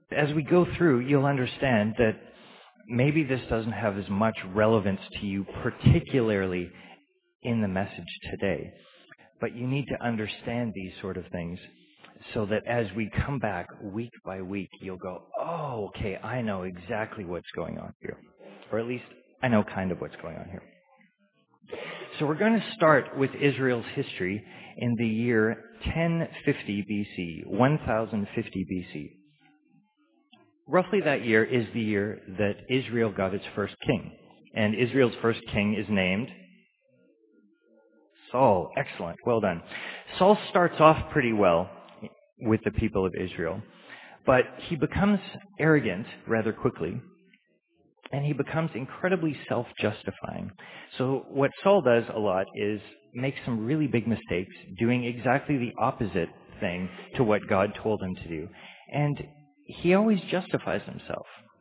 as we go through, you'll understand that maybe this doesn't have as much relevance to you, particularly in the message today. But you need to understand these sort of things so that as we come back week by week, you'll go, oh, okay, I know exactly what's going on here. Or at least I know kind of what's going on here. So we're going to start with Israel's history in the year 1050 BC, 1050 BC. Roughly that year is the year that Israel got its first king. And Israel's first king is named Saul. Excellent. Well done. Saul starts off pretty well with the people of Israel, but he becomes arrogant rather quickly, and he becomes incredibly self-justifying. So what Saul does a lot is make some really big mistakes, doing exactly the opposite thing to what God told him to do. And he always justifies himself.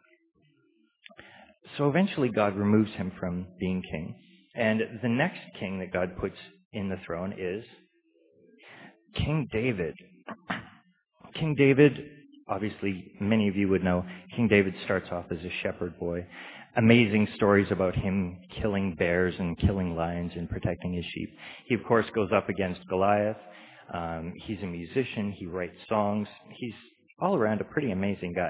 So eventually God removes him from being king. And the next king that God puts in the throne is King David. King David, obviously many of you would know, King David starts off as a shepherd boy. Amazing stories about him killing bears and killing lions and protecting his sheep. He, of course, goes up against Goliath. He's a musician. He writes songs. He's all around a pretty amazing guy.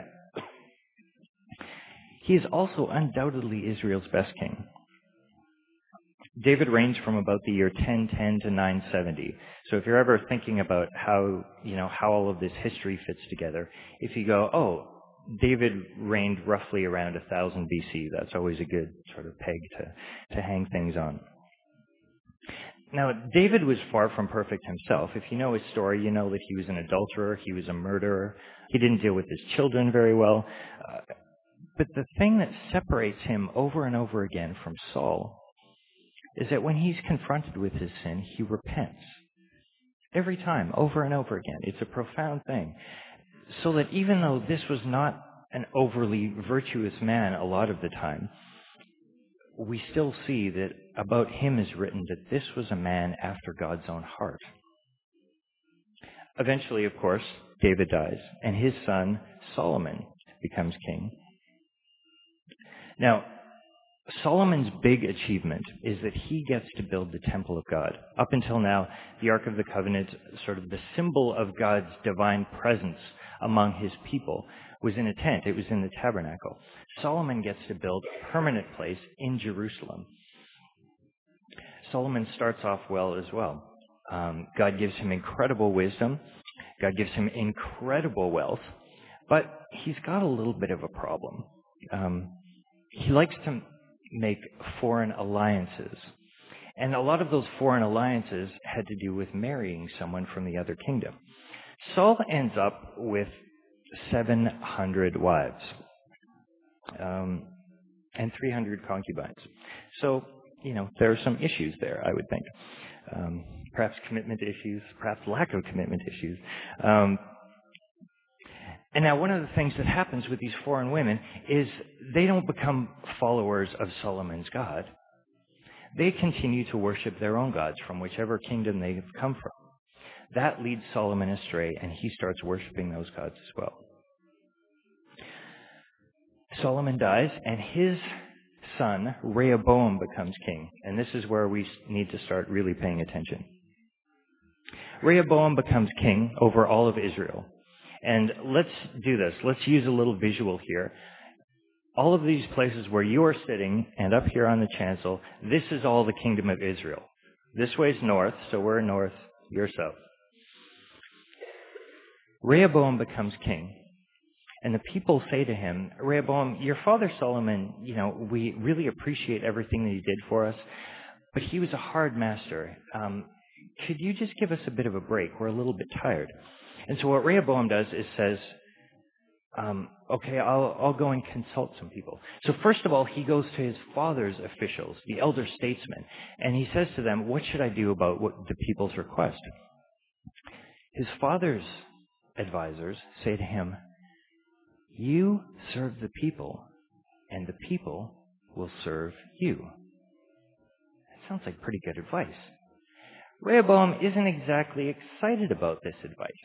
He is also undoubtedly Israel's best king. David reigns from about the year 1010 to 970. So if you're ever thinking about how all of this history fits together, if you go, oh, David reigned roughly around 1000 BC, that's always a good sort of peg to hang things on. Now, David was far from perfect himself. If you know his story, you know that he was an adulterer, he was a murderer, he didn't deal with his children very well. But the thing that separates him over and over again from Saul is that when he's confronted with his sin, he repents. Every time, over and over again. It's a profound thing. So that even though this was not an overly virtuous man a lot of the time, we still see that about him is written that this was a man after God's own heart. Eventually, of course, David dies, and his son, Solomon, becomes king. Now, Solomon's big achievement is that he gets to build the temple of God. Up until now, the Ark of the Covenant, sort of the symbol of God's divine presence among his people, was in a tent. It was in the tabernacle. Solomon gets to build a permanent place in Jerusalem. Solomon starts off well as well. God gives him incredible wisdom. God gives him incredible wealth. But he's got a little bit of a problem. He likes to make foreign alliances. And a lot of those foreign alliances had to do with marrying someone from the other kingdom. Saul ends up with 700 wives and 300 concubines. So, there are some issues there, I would think. Perhaps commitment issues, perhaps lack of commitment issues. And now one of the things that happens with these foreign women is they don't become followers of Solomon's God. They continue to worship their own gods from whichever kingdom they've come from. That leads Solomon astray, and he starts worshiping those gods as well. Solomon dies, and his son, Rehoboam, becomes king. And this is where we need to start really paying attention. Rehoboam becomes king over all of Israel. And let's do this. Let's use a little visual here. All of these places where you are sitting and up here on the chancel, this is all the kingdom of Israel. This way's north, so we're north, you're south. Rehoboam becomes king. And the people say to him, Rehoboam, your father Solomon, we really appreciate everything that he did for us, but he was a hard master. Could you just give us a bit of a break? We're a little bit tired. And so what Rehoboam does is says, okay, I'll go and consult some people. So first of all, he goes to his father's officials, the elder statesmen, and he says to them, what should I do about the people's request? His father's advisors say to him, you serve the people, and the people will serve you. That sounds like pretty good advice. Rehoboam isn't exactly excited about this advice.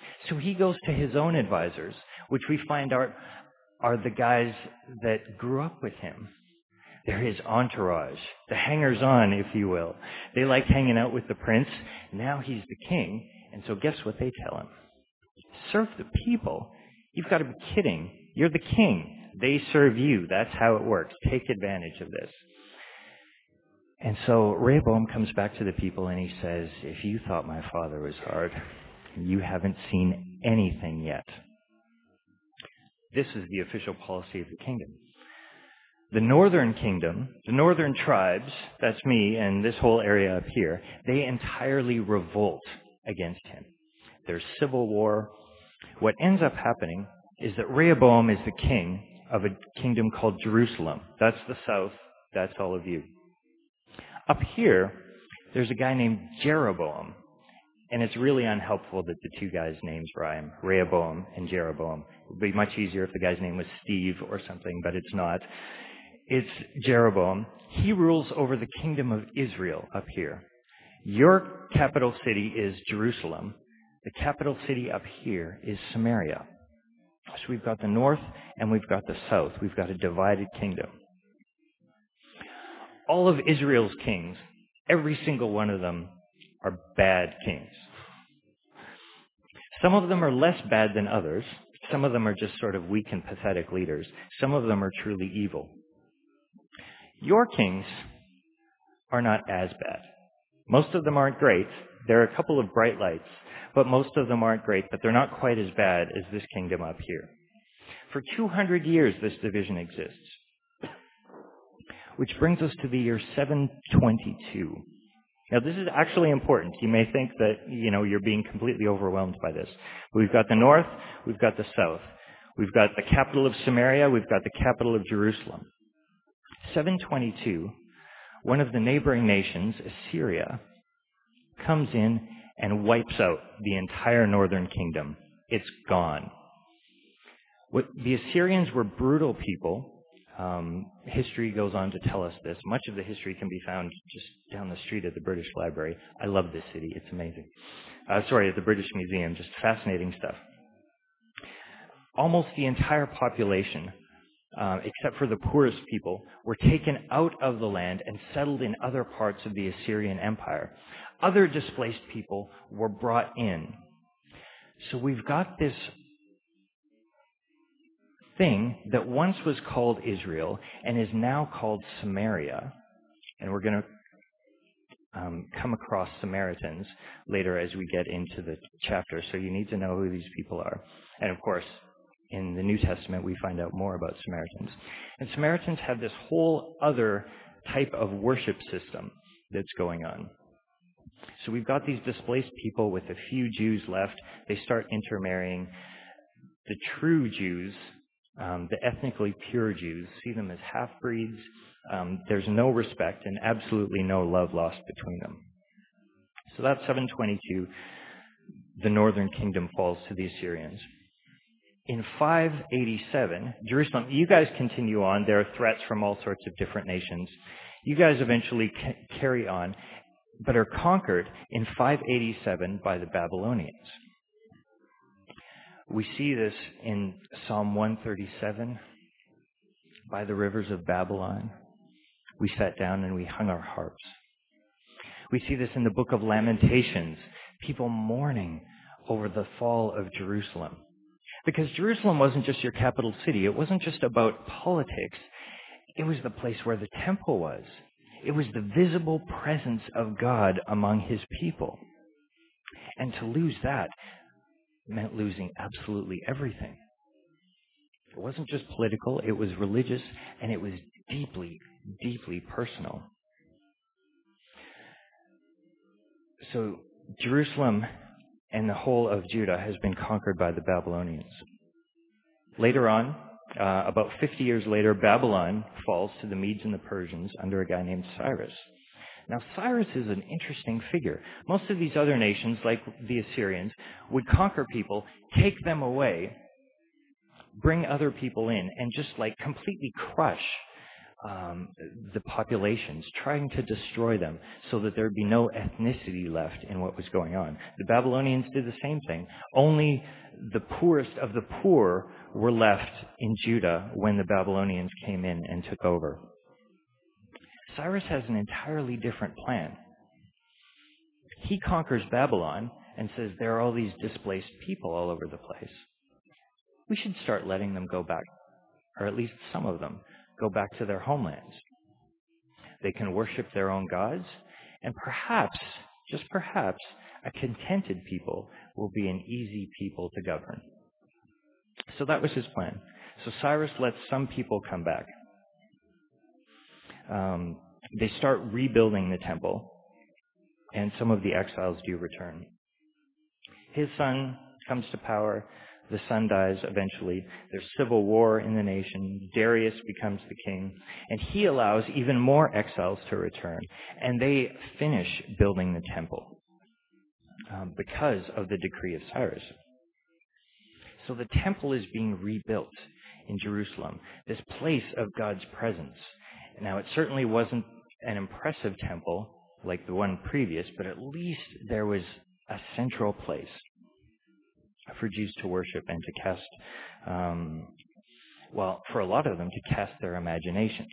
So he goes to his own advisors, which we find are the guys that grew up with him. They're his entourage, the hangers-on, if you will. They liked hanging out with the prince. Now he's the king. And so guess what they tell him? Serve the people? You've got to be kidding. You're the king. They serve you. That's how it works. Take advantage of this. And so Rehoboam comes back to the people and he says, if you thought my father was hard, you haven't seen anything yet. This is the official policy of the kingdom. The northern kingdom, the northern tribes, that's me and this whole area up here, they entirely revolt against him. There's civil war. What ends up happening is that Rehoboam is the king of a kingdom called Jerusalem. That's the south. That's all of you. Up here, there's a guy named Jeroboam. And it's really unhelpful that the two guys' names rhyme, Rehoboam and Jeroboam. It would be much easier if the guy's name was Steve or something, but it's not. It's Jeroboam. He rules over the kingdom of Israel up here. Your capital city is Jerusalem. The capital city up here is Samaria. So we've got the north and we've got the south. We've got a divided kingdom. All of Israel's kings, every single one of them, are bad kings. Some of them are less bad than others. Some of them are just sort of weak and pathetic leaders. Some of them are truly evil. Your kings are not as bad. Most of them aren't great. There are a couple of bright lights, but most of them aren't great, but they're not quite as bad as this kingdom up here. For 200 years, this division exists. Which brings us to the year 722. Now, this is actually important. You may think that, you're being completely overwhelmed by this. But we've got the north, we've got the south. We've got the capital of Samaria, we've got the capital of Jerusalem. 722, one of the neighboring nations, Assyria, comes in and wipes out the entire northern kingdom. It's gone. The Assyrians were brutal people. History goes on to tell us this. Much of the history can be found just down the street at the British Library. I love this city. It's amazing. At the British Museum. Just fascinating stuff. Almost the entire population, except for the poorest people, were taken out of the land and settled in other parts of the Assyrian Empire. Other displaced people were brought in. So we've got this thing that once was called Israel and is now called Samaria. And we're going to come across Samaritans later as we get into the chapter. So you need to know who these people are. And of course, in the New Testament, we find out more about Samaritans. And Samaritans have this whole other type of worship system that's going on. So we've got these displaced people with a few Jews left. They start intermarrying. The true Jews, the ethnically pure Jews, see them as half-breeds. There's no respect and absolutely no love lost between them. So that's 722. The northern kingdom falls to the Assyrians. In 587, Jerusalem, you guys continue on. There are threats from all sorts of different nations. You guys eventually carry on, but are conquered in 587 by the Babylonians. We see this in Psalm 137. By the rivers of Babylon, we sat down and we hung our harps. We see this in the book of Lamentations, people mourning over the fall of Jerusalem. Because Jerusalem wasn't just your capital city. It wasn't just about politics. It was the place where the temple was. It was the visible presence of God among his people. And to lose that meant losing absolutely everything. It wasn't just political, it was religious, and it was deeply, deeply personal. So Jerusalem and the whole of Judah has been conquered by the Babylonians. Later on, about 50 years later, Babylon falls to the Medes and the Persians under a guy named Cyrus. Now, Cyrus is an interesting figure. Most of these other nations, like the Assyrians, would conquer people, take them away, bring other people in, and just completely crush the populations, trying to destroy them so that there would be no ethnicity left in what was going on. The Babylonians did the same thing. Only the poorest of the poor were left in Judah when the Babylonians came in and took over. Cyrus has an entirely different plan. He conquers Babylon and says there are all these displaced people all over the place. We should start letting them go back, or at least some of them, go back to their homelands. They can worship their own gods, and perhaps, just perhaps, a contented people will be an easy people to govern. So that was his plan. So Cyrus lets some people come back. They start rebuilding the temple, and some of the exiles do return. His son comes to power. The son dies eventually. There's civil war in the nation. Darius becomes the king, and he allows even more exiles to return, and they finish building the temple because of the decree of Cyrus. So the temple is being rebuilt in Jerusalem, this place of God's presence. Now, it certainly wasn't an impressive temple like the one previous, but at least there was a central place for Jews to worship and to cast, for a lot of them, to cast their imaginations.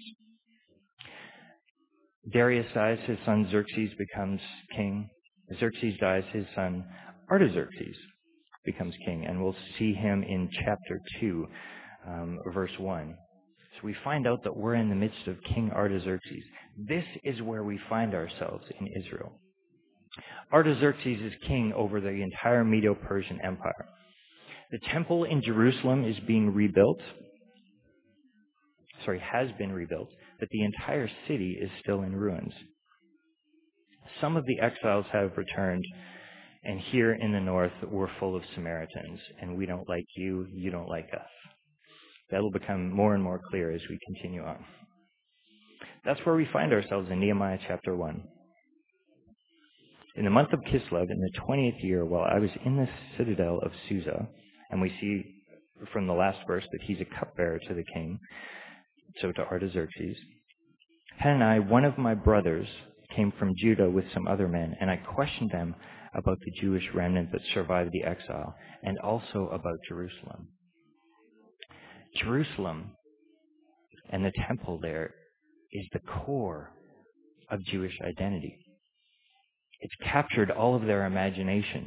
Darius dies, his son Xerxes becomes king. Xerxes dies, his son Artaxerxes becomes king, and we'll see him in chapter 2, verse 1. So we find out that we're in the midst of King Artaxerxes. This is where we find ourselves in Israel. Artaxerxes is king over the entire Medo-Persian Empire. The temple in Jerusalem is being rebuilt. Has been rebuilt, but the entire city is still in ruins. Some of the exiles have returned, and here in the north, we're full of Samaritans, and we don't like you, you don't like us. That'll become more and more clear as we continue on. That's where we find ourselves in Nehemiah chapter 1. In the month of Kislev, in the 20th year, while I was in the citadel of Susa, and we see from the last verse that he's a cupbearer to the king, so to Artaxerxes, Hanani, one of my brothers, came from Judah with some other men, and I questioned them about the Jewish remnant that survived the exile, and also about Jerusalem. Jerusalem and the temple there is the core of Jewish identity. It's captured all of their imagination.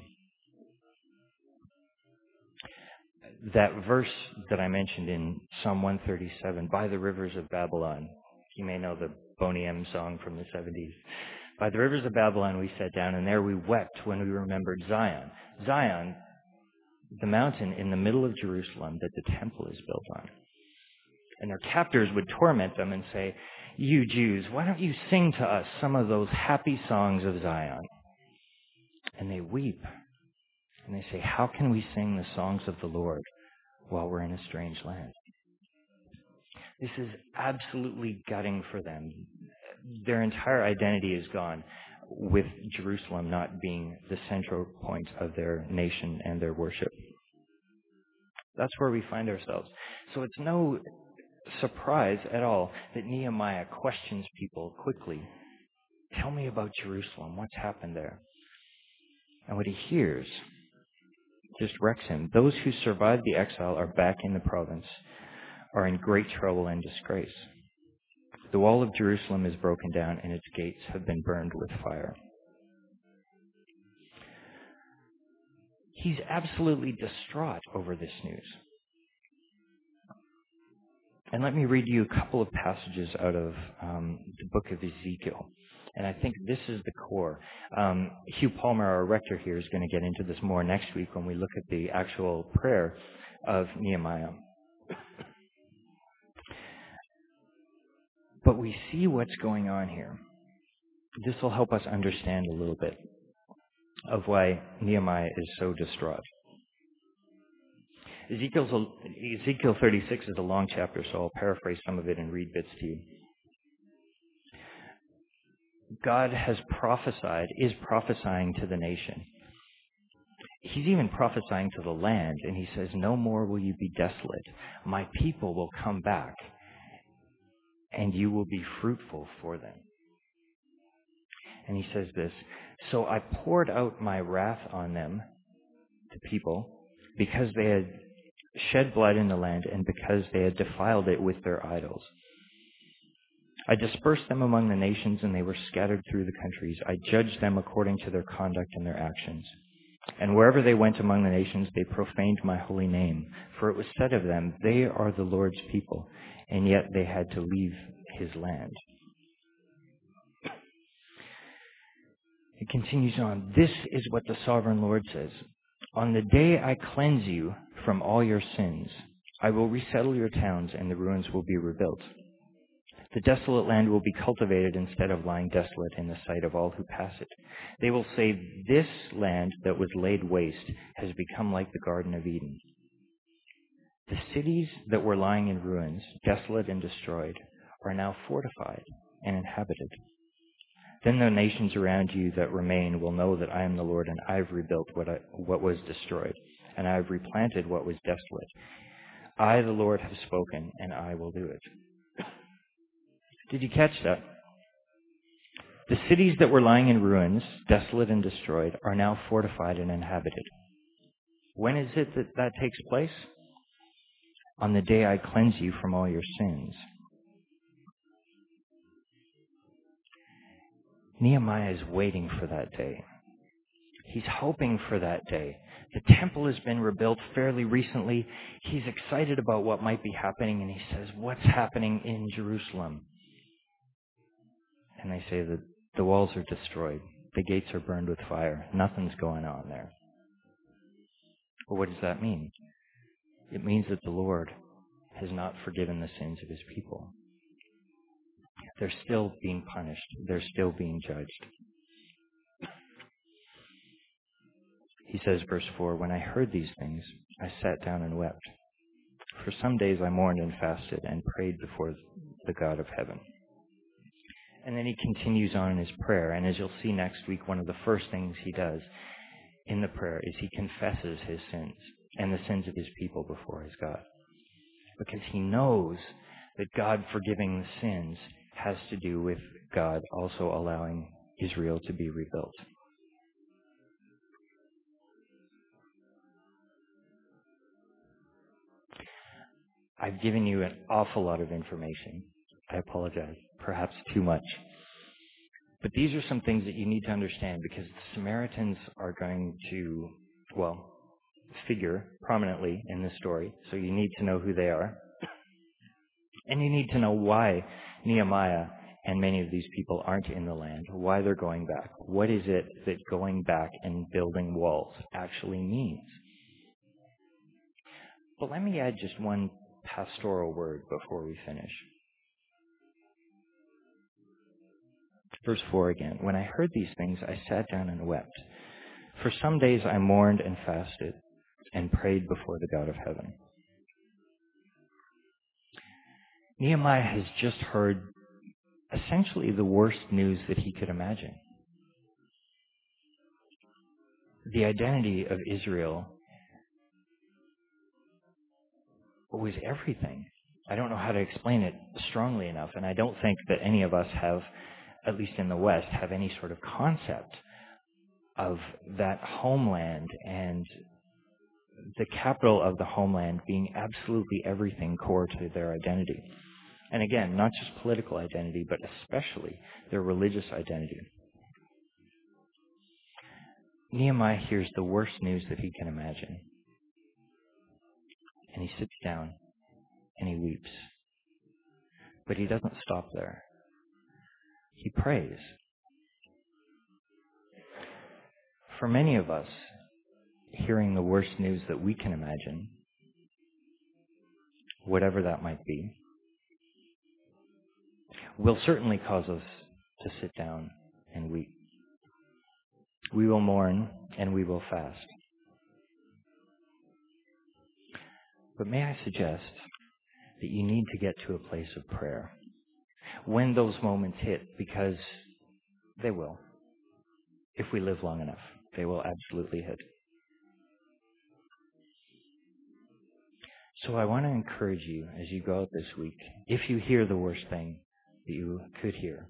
That verse that I mentioned in Psalm 137, by the rivers of Babylon, you may know the Boney M song from the 70s. By the rivers of Babylon we sat down, and there we wept when we remembered Zion. Zion, the mountain in the middle of Jerusalem that the temple is built on. And their captors would torment them and say, you Jews, why don't you sing to us some of those happy songs of Zion? And they weep. And they say, how can we sing the songs of the Lord while we're in a strange land? This is absolutely gutting for them. Their entire identity is gone, with Jerusalem not being the central point of their nation and their worship. That's where we find ourselves. So it's no surprise at all that Nehemiah questions people quickly. Tell me about Jerusalem. What's happened there? And what he hears just wrecks him. Those who survived the exile are back in the province, are in great trouble and disgrace. The wall of Jerusalem is broken down, and its gates have been burned with fire. He's absolutely distraught over this news. And let me read you a couple of passages out of the book of Ezekiel. And I think this is the core. Hugh Palmer, our rector here, is going to get into this more next week when we look at the actual prayer of Nehemiah. But we see what's going on here. This will help us understand a little bit of why Nehemiah is so distraught. Ezekiel 36 is a long chapter, so I'll paraphrase some of it and read bits to you. God has prophesied, is prophesying to the nation. He's even prophesying to the land, and he says, no more will you be desolate. My people will come back, and you will be fruitful for them. And he says this, so I poured out my wrath on them, the people, because they had shed blood in the land and because they had defiled it with their idols. I dispersed them among the nations, and they were scattered through the countries. I judged them according to their conduct and their actions. And wherever they went among the nations, they profaned my holy name. For it was said of them, they are the Lord's people, and yet they had to leave his land. It continues on. This is what the sovereign Lord says. On the day I cleanse you from all your sins, I will resettle your towns, and the ruins will be rebuilt. The desolate land will be cultivated instead of lying desolate in the sight of all who pass it. They will say, this land that was laid waste has become like the Garden of Eden. The cities that were lying in ruins, desolate and destroyed, are now fortified and inhabited. Then the nations around you that remain will know that I am the Lord, and I have rebuilt what was destroyed, and I have replanted what was desolate. I, the Lord, have spoken, and I will do it. Did you catch that? The cities that were lying in ruins, desolate and destroyed, are now fortified and inhabited. When is it that that takes place? On the day I cleanse you from all your sins. Nehemiah is waiting for that day. He's hoping for that day. The temple has been rebuilt fairly recently. He's excited about what might be happening, and he says, what's happening in Jerusalem? And they say that the walls are destroyed. The gates are burned with fire. Nothing's going on there. Well, what does that mean? It means that the Lord has not forgiven the sins of his people. They're still being punished. They're still being judged. He says, verse 4, when I heard these things, I sat down and wept. For some days I mourned and fasted and prayed before the God of heaven. And then he continues on in his prayer. And as you'll see next week, one of the first things he does in the prayer is he confesses his sins and the sins of his people before his God. Because he knows that God forgiving the sins has to do with God also allowing Israel to be rebuilt. I've given you an awful lot of information. I apologize, perhaps too much. But these are some things that you need to understand, because the Samaritans are going to, figure prominently in this story. So you need to know who they are. And you need to know why Nehemiah and many of these people aren't in the land, why they're going back. What is it that going back and building walls actually means? But let me add just one pastoral word before we finish. Verse 4 again. When I heard these things, I sat down and wept. For some days I mourned and fasted and prayed before the God of heaven. Nehemiah has just heard essentially the worst news that he could imagine. The identity of Israel was everything. I don't know how to explain it strongly enough, and I don't think that any of us have, at least in the West, have any sort of concept of that homeland and the capital of the homeland being absolutely everything core to their identity. And again, not just political identity, but especially their religious identity. Nehemiah hears the worst news that he can imagine. And he sits down and he weeps. But he doesn't stop there. He prays. For many of us, hearing the worst news that we can imagine, whatever that might be, will certainly cause us to sit down and weep. We will mourn and we will fast. But may I suggest that you need to get to a place of prayer when those moments hit, because they will. If we live long enough, they will absolutely hit. So I want to encourage you as you go out this week, if you hear the worst thing that you could hear.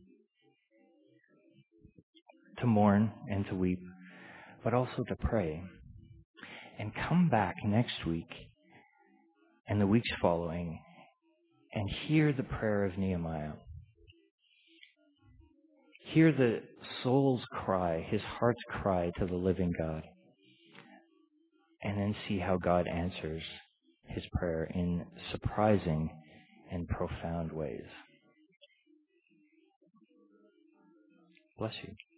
To mourn and to weep, but also to pray. And come back next week and the weeks following and hear the prayer of Nehemiah. Hear the soul's cry, his heart's cry to the living God. And then see how God answers his prayer in surprising and profound ways. Bless you.